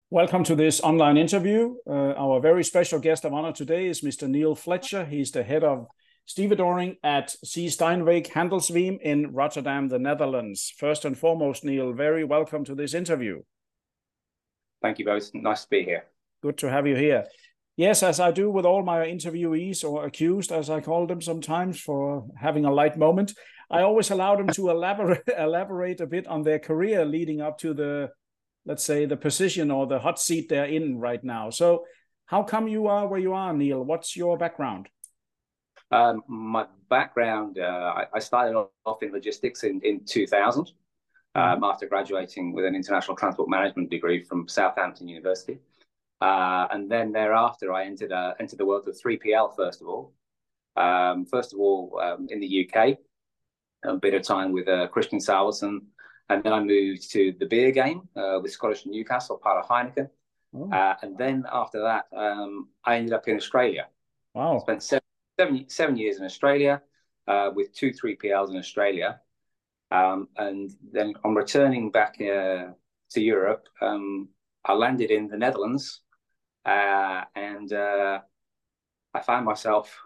Welcome to this online interview. Our very special guest of honor today is Mr. Neil Fletcher. He's the head of stevedoring at C. Steinweg Handelsweg in Rotterdam, the Netherlands. First and foremost, Neil, very welcome to this interview. Thank you both. Nice to be here. Good to have you here. Yes, as I do with all my interviewees, or accused, as I call them sometimes, for having a light moment, I always allow them to elaborate a bit on their career leading up to the, let's say, the position or the hot seat they're in right now. So how come you are where you are, Neil? What's your background? My background, I started off in logistics in 2000 after graduating with an international transport management degree from Southampton University. And then thereafter, I entered the world of 3PL, first of all. In the UK, a bit of time with Christian Salverson. And then I moved to the beer game with Scottish Newcastle, part of Heineken. Oh. And then after that, I ended up in Australia. Wow. Spent seven years in Australia with 2 3PLs in Australia. And then on returning back to Europe, I landed in the Netherlands and I found myself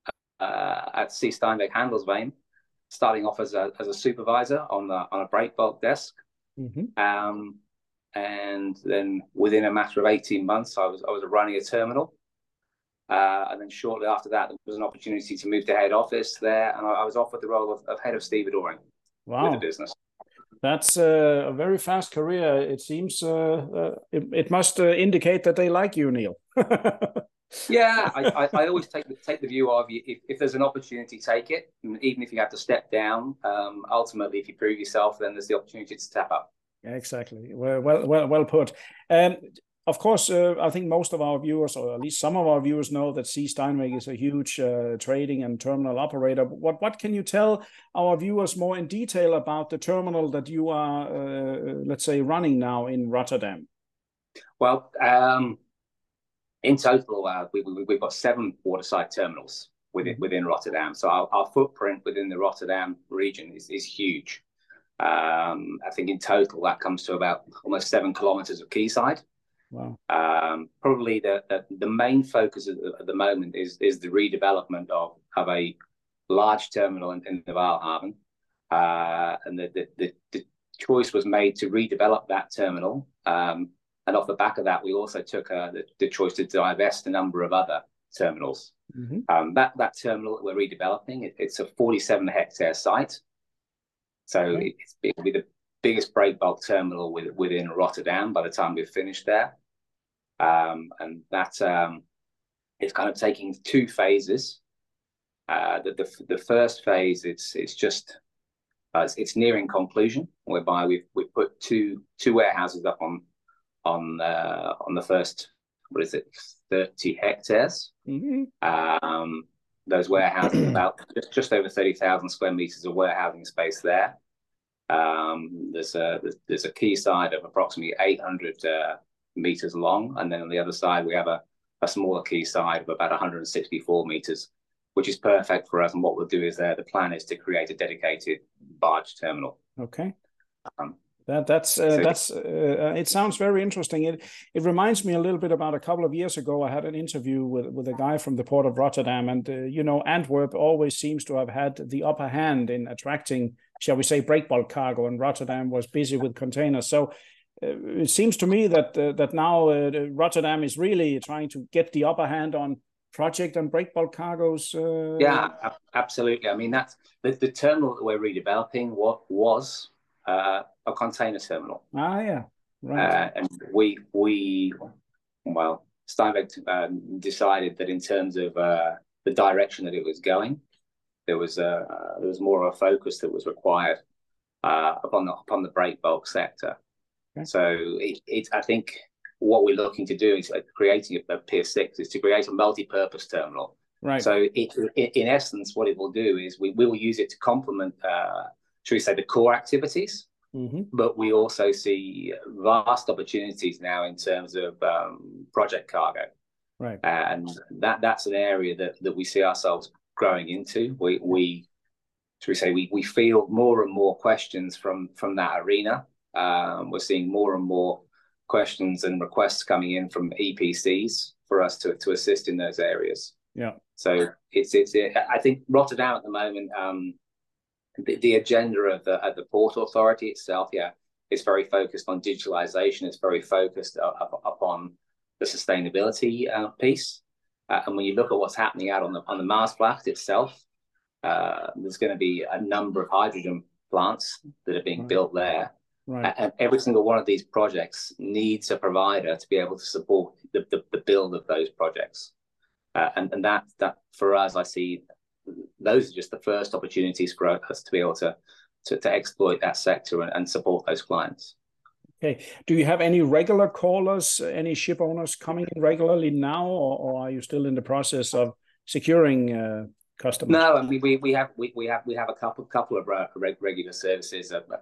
at C. Steinweg Handelsweg, starting off as a supervisor on a break bulk desk. Mm-hmm. And then within a matter of 18 months, I was running a terminal. And then shortly after that, there was an opportunity to move to head office there. And I was offered the role of head of stevedoring. Wow. With the business. That's a very fast career. It seems it must indicate that they like you, Neil. Yeah, I always take the view of if there's an opportunity, take it. And even if you have to step down, ultimately, if you prove yourself, then there's the opportunity to step up. Yeah, exactly. Well put. Of course, I think most of our viewers, or at least some of our viewers, know that C. Steinweg is a huge trading and terminal operator. What can you tell our viewers more in detail about the terminal that you are, let's say, running now in Rotterdam? Well, in total, we've got 7 waterside terminals within Rotterdam. So our footprint within the Rotterdam region is huge. I think in total that comes to about almost 7 kilometers of quayside. Wow. Probably the main focus at the moment is the redevelopment of a large terminal in the Waalhaven, and the choice was made to redevelop that terminal. And off the back of that, we also took the choice to divest a number of other terminals. Mm-hmm. That terminal that we're redeveloping, it's a 47-hectare site, so it'll be the biggest break bulk terminal within Rotterdam by the time we've finished there. And that it's kind of taking 2 phases. The first phase, it's nearing conclusion, whereby we've put two warehouses up on the first 30 hectares. Mm-hmm. Those warehouses about just over 30,000 square meters of warehousing space there. There's a quayside of approximately 800 meters long, and then on the other side we have a smaller quayside of about 164 meters, which is perfect for us. And what we'll do is the plan is to create a dedicated barge terminal. Okay. It sounds very interesting. It reminds me a little bit about a couple of years ago. I had an interview with a guy from the port of Rotterdam, and Antwerp always seems to have had the upper hand in attracting, shall we say, break bulk cargo, and Rotterdam was busy with containers. So it seems to me that now Rotterdam is really trying to get the upper hand on project and break bulk cargoes. Yeah, absolutely. I mean, that's the terminal that we're redeveloping. What was a container terminal? Yeah, right. And Steinweg decided that in terms of the direction that it was going, there was more of a focus that was required upon the break bulk sector. Okay. So I think what we're looking to do is creating a Pier 6 is to create a multi-purpose terminal. Right. So in essence, what it will do is we will use it to complement, should we say, the core activities. Mm-hmm. But we also see vast opportunities now in terms of project cargo. Right. And that's an area that we see ourselves growing into. We field more and more questions from that arena. We're seeing more and more questions and requests coming in from EPCs for us to assist in those areas. Yeah. So I think Rotterdam at the moment, the agenda of the Port Authority itself, is very focused on digitalization. It's very focused upon the sustainability piece. And when you look at what's happening out on the Maasvlakte itself, there's going to be a number of hydrogen plants that are being built there. Right. And every single one of these projects needs a provider to be able to support the build of those projects. And that for us, I see those are just the first opportunities for us to be able to exploit that sector and support those clients. Okay. Do you have any regular callers, any ship owners coming in regularly now, or are you still in the process of securing customers? No, I mean we have a couple of regular services at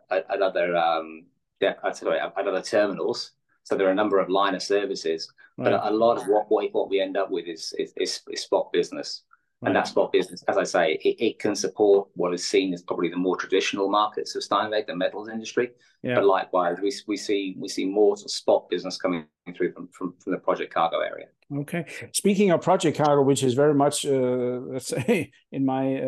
other terminals. So there are a number of liner services, but a lot of what we end up with is spot business. And that spot business, as I say, it can support what is seen as probably the more traditional markets of Steinweg, the metals industry. Yeah. But likewise, we see more sort of spot business coming through from the project cargo area. Okay. Speaking of project cargo, which is very much, let's say, in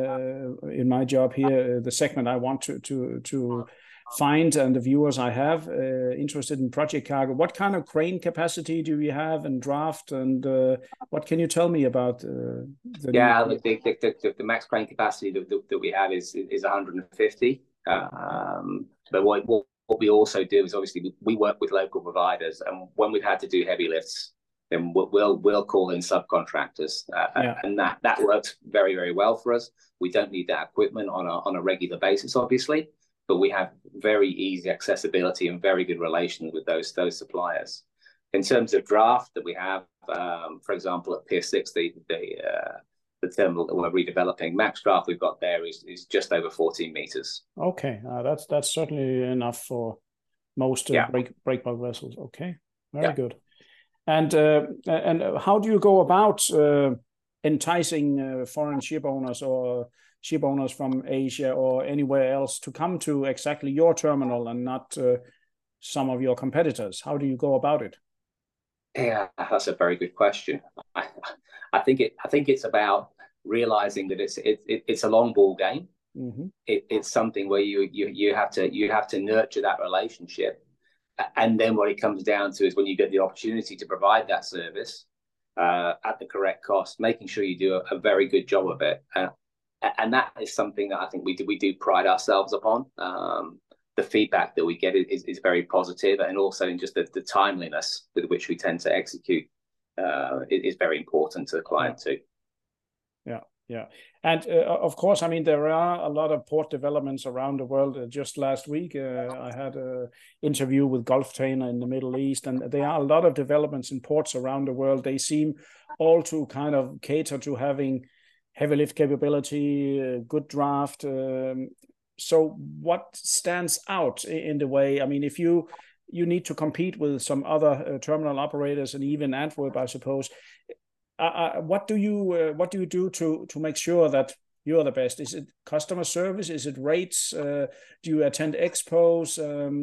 my job here, the segment I want to find, and the viewers I have interested in project cargo. What kind of crane capacity do you have and draft, and what can you tell me about the max crane capacity that we have is 150. But what we also do is obviously we work with local providers, and when we've had to do heavy lifts, then we'll call in subcontractors, and that works very, very well for us. We don't need that equipment on a regular basis, obviously, but we have very easy accessibility and very good relations with those suppliers. In terms of draft that we have, for example, at Pier 6, the terminal that we're redeveloping, max draft we've got there is just over 14 meters. Okay, that's certainly enough for most breakbulk vessels. Okay, very good. And how do you go about enticing foreign ship owners or ship owners from Asia or anywhere else to come to exactly your terminal and not some of your competitors? How do you go about it? Yeah, that's a very good question. I think it's about realizing that it's a long ball game. Mm-hmm. It's something where you have to nurture that relationship, and then what it comes down to is when you get the opportunity to provide that service at the correct cost, making sure you do a very good job of it. And that is something that I think we do pride ourselves upon. The feedback that we get is very positive, and also in just the timeliness with which we tend to execute is very important to the client too. Yeah. And of course, I mean, there are a lot of port developments around the world. Just last week, I had an interview with Gulftainer in the Middle East, and there are a lot of developments in ports around the world. They seem all to kind of cater to having heavy lift capability, good draft. So what stands out in the way? I mean, if you need to compete with some other terminal operators and even Antwerp, I suppose, what do you do to make sure that you're the best? Is it customer service? Is it rates? Do you attend expos?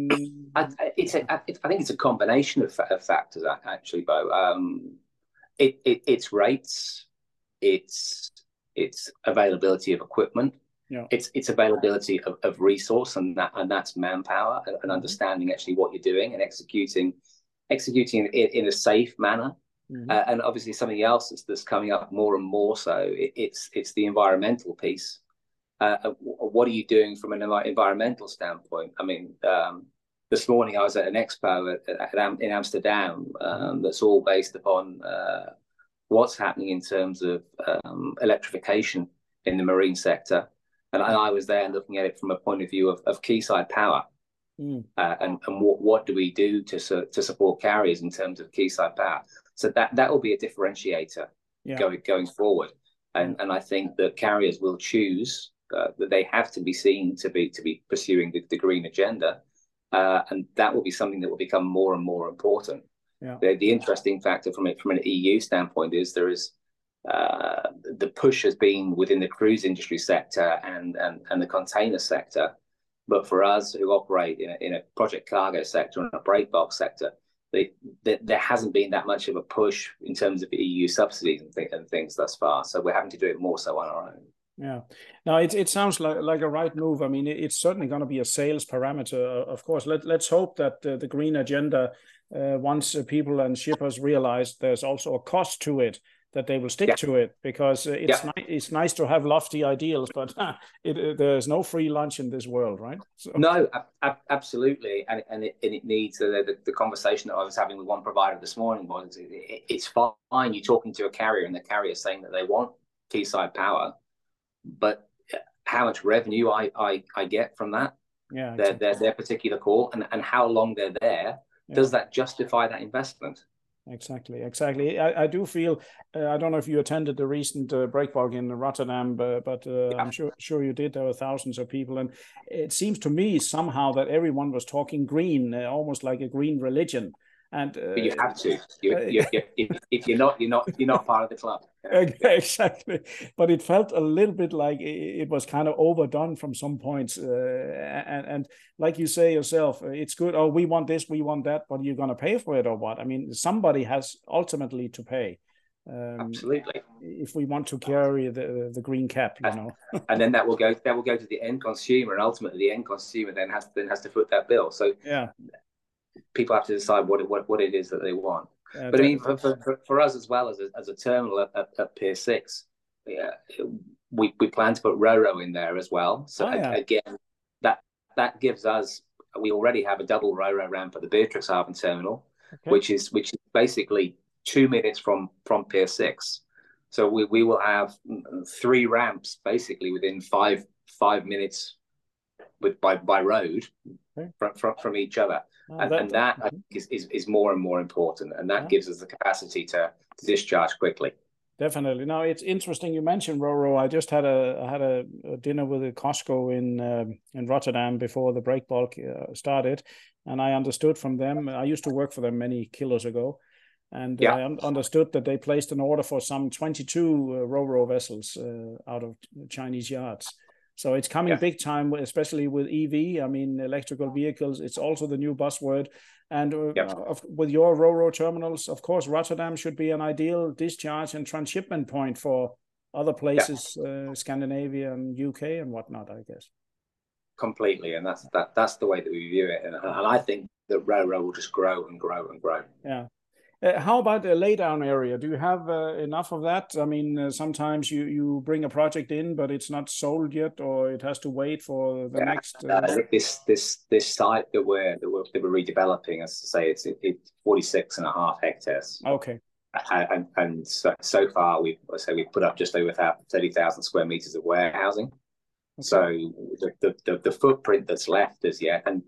I think it's a combination of factors, actually, Bo. It's rates, it's availability of equipment, it's availability of resource, and that's manpower and understanding actually what you're doing and executing it in a safe manner. Mm-hmm. And obviously something else that's coming up more and more so, it's the environmental piece. What are you doing from an environmental standpoint? I mean, this morning I was at an expo in Amsterdam that's all based upon what's happening in terms of electrification in the marine sector. And I was there looking at it from a point of view of quayside power. And what do we do to support carriers in terms of quayside power? So that will be a differentiator going forward. And I think that carriers will choose that they have to be seen to be pursuing the green agenda. And that will be something that will become more and more important. Yeah. The interesting factor from an EU standpoint is there is the push has been within the cruise industry sector and the container sector. But for us who operate in a project cargo sector and a breakbulk sector, there hasn't been that much of a push in terms of EU subsidies and things thus far. So we're having to do it more so on our own. Yeah, no, it sounds like a right move. I mean, it's certainly going to be a sales parameter, of course. Let's hope that the green agenda, once people and shippers realize there's also a cost to it, that they will stick to it, because it's nice to have lofty ideals, but there's no free lunch in this world, right? So. No, absolutely, and it needs the conversation that I was having with one provider this morning was it's fine you talking to a carrier and the carrier saying that they want quayside power, but how much revenue I get from that, their particular call, and how long they're there, does that justify that investment? Exactly. I do feel, I don't know if you attended the recent breakbulk in Rotterdam, but I'm sure you did. There were thousands of people, and it seems to me somehow that everyone was talking green, almost like a green religion. And but you have to. If you're not part of the club. Exactly. But it felt a little bit like it was kind of overdone from some points. And like you say yourself, it's good. Oh, we want this, we want that, but you're going to pay for it or what? I mean, somebody has ultimately to pay. Absolutely. If we want to carry the green cap, you know. And then that will go to the end consumer, and ultimately the end consumer then has to foot that bill. So people have to decide what it is that they want. But I mean, for us as well as a terminal at Pier 6, we plan to put Ro-Ro in there as well. So again, that gives us, we already have a double Ro-Ro ramp at the Beatrixhaven terminal, which is basically 2 minutes from Pier 6. So we will have 3 ramps basically within five minutes by road from each other. And that I think is more and more important, and that gives us the capacity to discharge quickly. Definitely. Now, it's interesting you mentioned Ro-Ro. I just had a dinner with a Costco in Rotterdam before the breakbulk started, and I understood from them. I used to work for them many kilos ago, and I understood that they placed an order for some 22 Ro-Ro vessels out of Chinese yards. So it's coming big time, especially with EV. I mean, electrical vehicles. It's also the new buzzword. And with your Ro-Ro terminals, of course, Rotterdam should be an ideal discharge and transshipment point for other places, Scandinavia and UK and whatnot, I guess. Completely, and that's the way that we view it. And I think that Ro-Ro will just grow and grow and grow. Yeah. How about the laydown area? Do you have enough of that? I mean, sometimes you bring a project in, but it's not sold yet, or it has to wait for the next. This site that we're redeveloping, as I say, it's 46.5 hectares. Okay. And so far we've put up just over 30,000 square meters of warehousing. Okay. So the footprint that's left as yet, and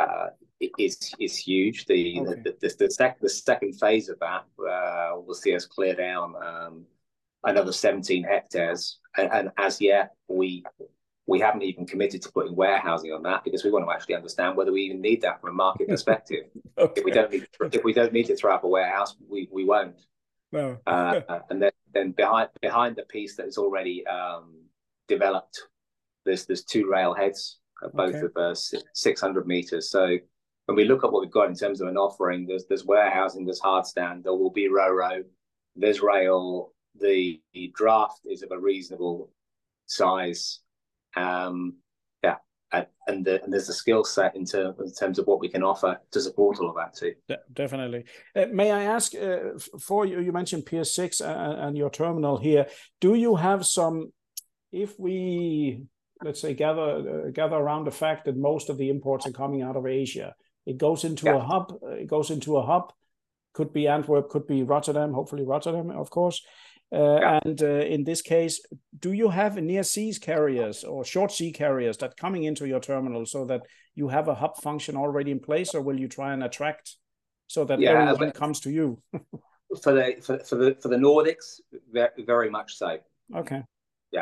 is huge. The second phase of that will see us clear down another 17 hectares, and as yet we haven't even committed to putting warehousing on that, because we want to actually understand whether we even need that from a market perspective. If we don't need to throw up a warehouse, we won't. No. And then behind the piece that is already developed, there's 2 rail heads, both of 600 meters. So when we look at what we've got in terms of an offering, there's warehousing, there's hard stand, there will be Ro-Ro, there's rail. The draft is of a reasonable size, and there's a skill set in terms of what we can offer to support all of that too. Definitely. May I ask, for you mentioned Pier 6 and your terminal here, do you have some, if we, let's say, gather around the fact that most of the imports are coming out of Asia, it goes into a hub, could be Antwerp, could be Rotterdam, hopefully Rotterdam, of course. And in this case, do you have near seas carriers or short sea carriers that coming into your terminal so that you have a hub function already in place, or will you try and attract so that everyone comes to you? for the Nordics, very much so. Okay. Yeah.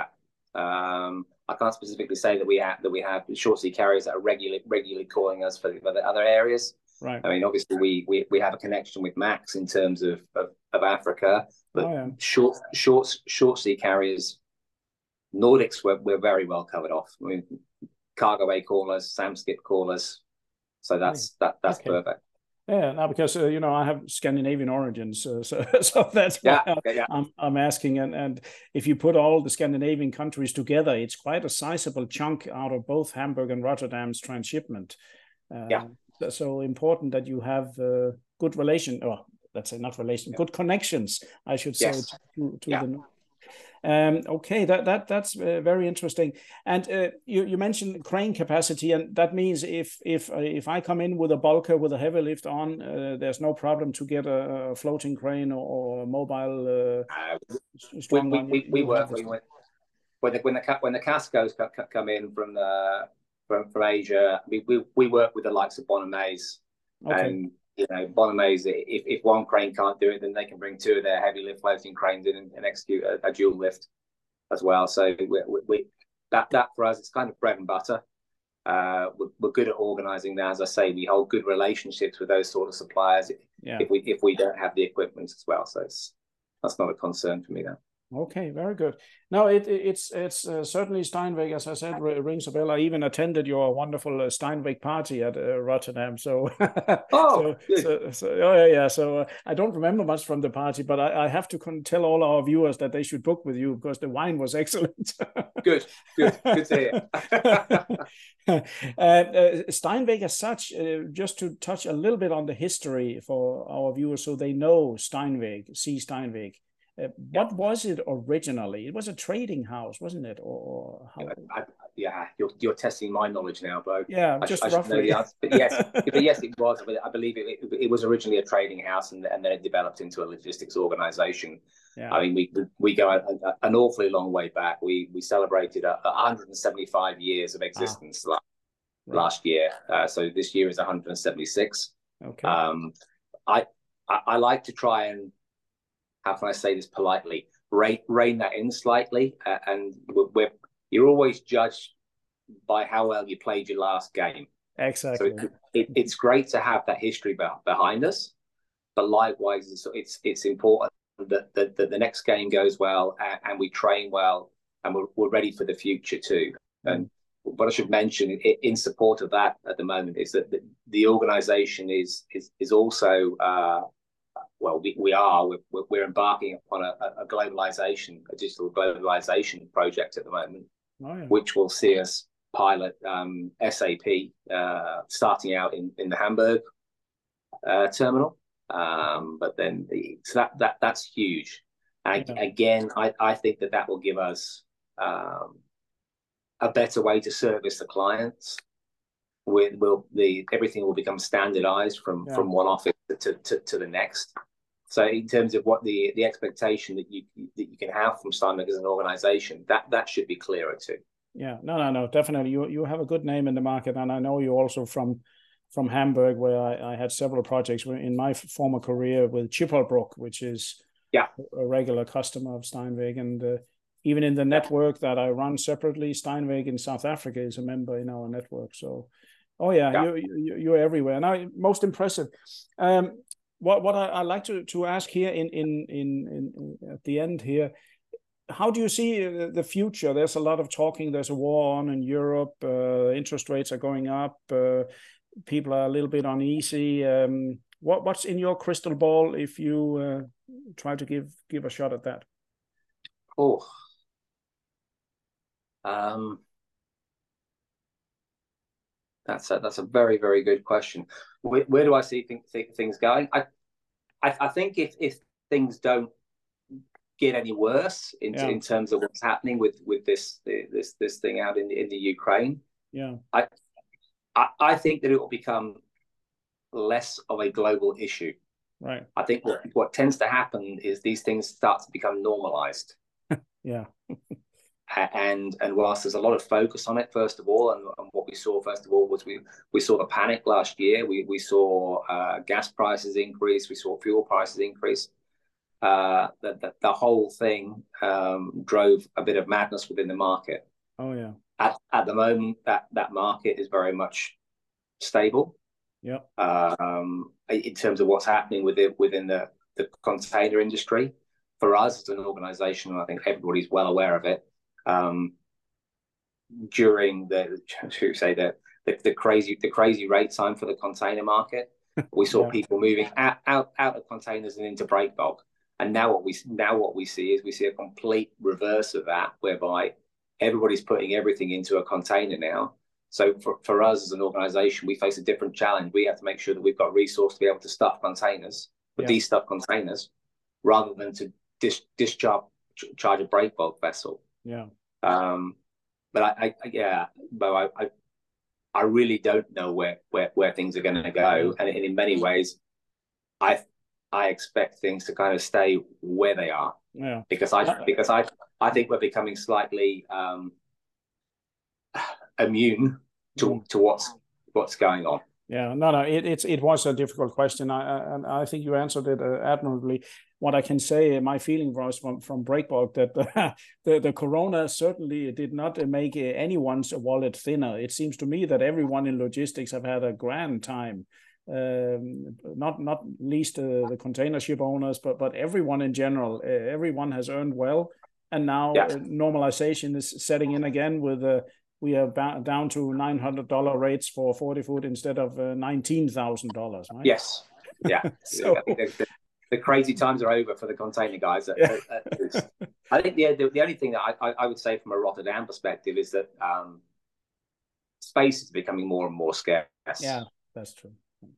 I can't specifically say that we have short sea carriers that are regularly calling us for the other areas. Right. I mean, obviously we have a connection with Max in terms of Africa, but short sea carriers, Nordics, we're very well covered off. I mean, Cargo A call us, Samskip call us, so that's perfect. Yeah, now because you know, I have Scandinavian origins, so that's why yeah. I'm asking. And if you put all the Scandinavian countries together, it's quite a sizable chunk out of both Hamburg and Rotterdam's transshipment. Yeah. So important that you have good relation, or let's say not relation, good connections, I should say, Yes. to Yeah. the. Okay, that's very interesting. And you mentioned crane capacity, and that means if I come in with a bulker with a heavy lift on, there's no problem to get a floating crane or a mobile strong one. We You have work this. when the Cascos come in from Asia. We work with the likes of Bonomays, Okay. and you know, Bonomays, if one crane can't do it, then they can bring two of their heavy lift floating cranes in and execute a dual lift as well. So that for us, it's kind of bread and butter. We're good at organising that. As I say, we hold good relationships with those sort of suppliers. Yeah. If we don't have the equipment as well, so that's not a concern for me then. Okay, very good. No, it's certainly Steinweg, as I said, rings a bell. I even attended your wonderful Steinweg party at Rotterdam. So, oh, yeah. So I don't remember much from the party, but I have to tell all our viewers that they should book with you because the wine was excellent. good to hear. Steinweg as such, just to touch a little bit on the history for our viewers so they know Steinweg, see Steinweg. What was it originally? It was a trading house, wasn't it? Or how? Yeah, you're testing my knowledge now, Bo. Yeah, just roughly. Should know the answer. But yes, it was. I believe it was originally a trading house, and then it developed into a logistics organization. Yeah. I mean, we go an awfully long way back. We celebrated 175 years of existence last year. So this year is 176. Okay. I like to try and, how can I say this politely, rein that in slightly, and you're always judged by how well you played your last game. Exactly. So it's great to have that history behind us, but likewise, it's important that the next game goes well and we train well and we're ready for the future too. And what I should mention in support of that at the moment is that the organisation is also. Well, we're embarking upon a globalization, a digital globalization project at the moment, which will see us pilot SAP starting out in the Hamburg terminal. But then that's huge. Again, I think that will give us a better way to service the clients. Everything will become standardized from one office to the next. So in terms of what the expectation that you can have from Steinweg as an organization, that should be clearer too. Yeah, no, definitely. You have a good name in the market, and I know you also from Hamburg, where I had several projects in my former career with Chippelbrook, which is a regular customer of Steinweg, and even in the network that I run separately, Steinweg in South Africa is a member in our network. So. Oh yeah. You're everywhere. Now, most impressive. What I like to ask here in at the end here, how do you see the future? There's a lot of talking. There's a war on in Europe. Interest rates are going up. People are a little bit uneasy. What's in your crystal ball if you try to give a shot at that? That's a very, very good question. Where do I see things going? I think if things don't get any worse in terms of what's happening with this thing out in the Ukraine, I think that it will become less of a global issue. Right. I think what tends to happen is these things start to become normalized. Yeah. And whilst there's a lot of focus on it, first of all, and what we saw first of all was we saw the panic last year. We saw gas prices increase. We saw fuel prices increase. The whole thing drove a bit of madness within the market. Oh yeah. At the moment, that market is very much stable. Yeah. In terms of what's happening within the container industry, for us as an organisation, I think everybody's well aware of it. During the crazy rate time for the container market, We saw Yeah. people moving out of containers and into break bulk. And now what we see is we see a complete reverse of that, whereby everybody's putting everything into a container now. So for us as an organization, we face a different challenge. We have to make sure that we've got resource to be able to stuff containers, but Yeah. these stuff containers, rather than to discharge a break bulk vessel. Yeah. But Bo, I really don't know where things are going to go, and in many ways, I expect things to kind of stay where they are. Yeah. Because I think we're becoming slightly immune to what's going on. Yeah, no, it was a difficult question. I think you answered it admirably. What I can say, my feeling was from Breakbulk that the corona certainly did not make anyone's wallet thinner. It seems to me that everyone in logistics have had a grand time. Not least the container ship owners, but everyone in general. Everyone has earned well, and now normalization is setting in again with we are down to $900 rates for 40 foot instead of $19,000, right? Yes. Yeah. So the crazy times are over for the container guys. I think the only thing that I would say from a Rotterdam perspective is that space is becoming more and more scarce. Yeah, that's true.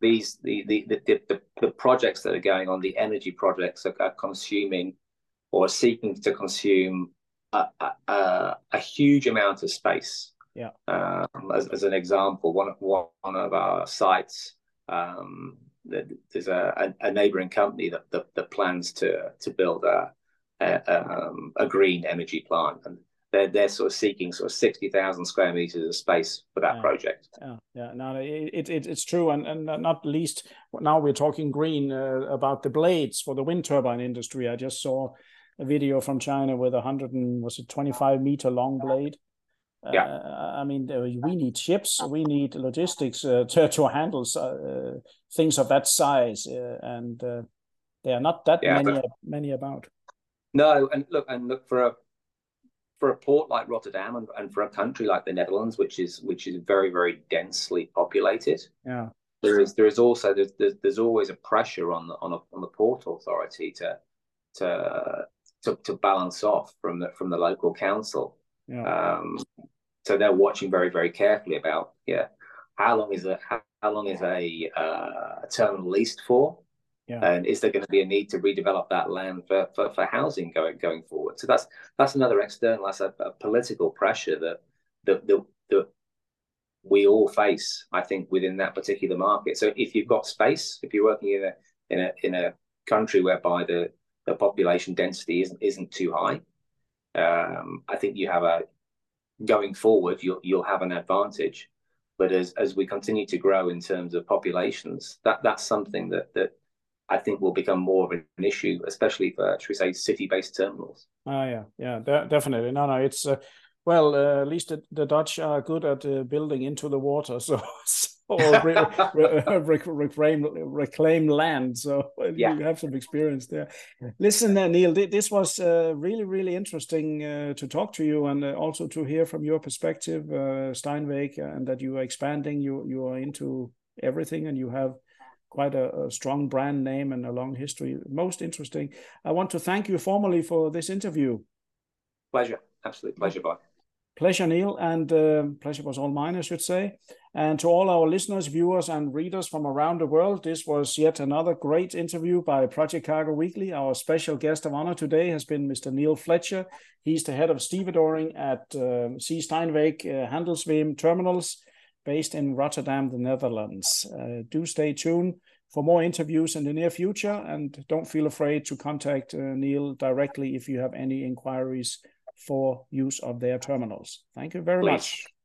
The projects that are going on, the energy projects are consuming or seeking to consume a huge amount of space. Yeah. As an example, one of our sites, there's a neighboring company that plans to build a green energy plant, and they're sort of seeking sort of 60,000 square meters of space for that project. Yeah. No, it's true, and not least now we're talking green about the blades for the wind turbine industry. I just saw a video from China with 25-meter long blade. I mean, we need ships, we need logistics to handle things of that size, and there are not that many about. No, and look for a port like Rotterdam and for a country like the Netherlands, which is very, very densely populated. Yeah, there's always a pressure on the port authority to balance off from the local council. Yeah. So they're watching very, very carefully about how long is a terminal leased for, and is there going to be a need to redevelop that land for housing going forward? So that's another external, that's a political pressure that we all face, I think, within that particular market. So if you've got space, if you're working in a country whereby the population density isn't too high, I think you have going forward, you'll have an advantage. But as we continue to grow in terms of populations, that's something that I think will become more of an issue, especially for, should we say, city-based terminals. Yeah, definitely. No, it's at least the Dutch are good at building into the water, or reclaim land. So you have some experience there. Listen, Neil, this was really, really interesting to talk to you, and also to hear from your perspective, Steinweg, and that you are expanding. You are into everything, and you have quite a strong brand name and a long history. Most interesting. I want to thank you formally for this interview. Pleasure. Absolute pleasure, Bob. Pleasure, Neil, and pleasure was all mine, I should say. And to all our listeners, viewers, and readers from around the world, this was yet another great interview by Project Cargo Weekly. Our special guest of honor today has been Mr. Neil Fletcher. He's the head of stevedoring at C. Steinweg Handelsweg Terminals, based in Rotterdam, the Netherlands. Do stay tuned for more interviews in the near future, and don't feel afraid to contact Neil directly if you have any inquiries for use of their terminals. Thank you very much.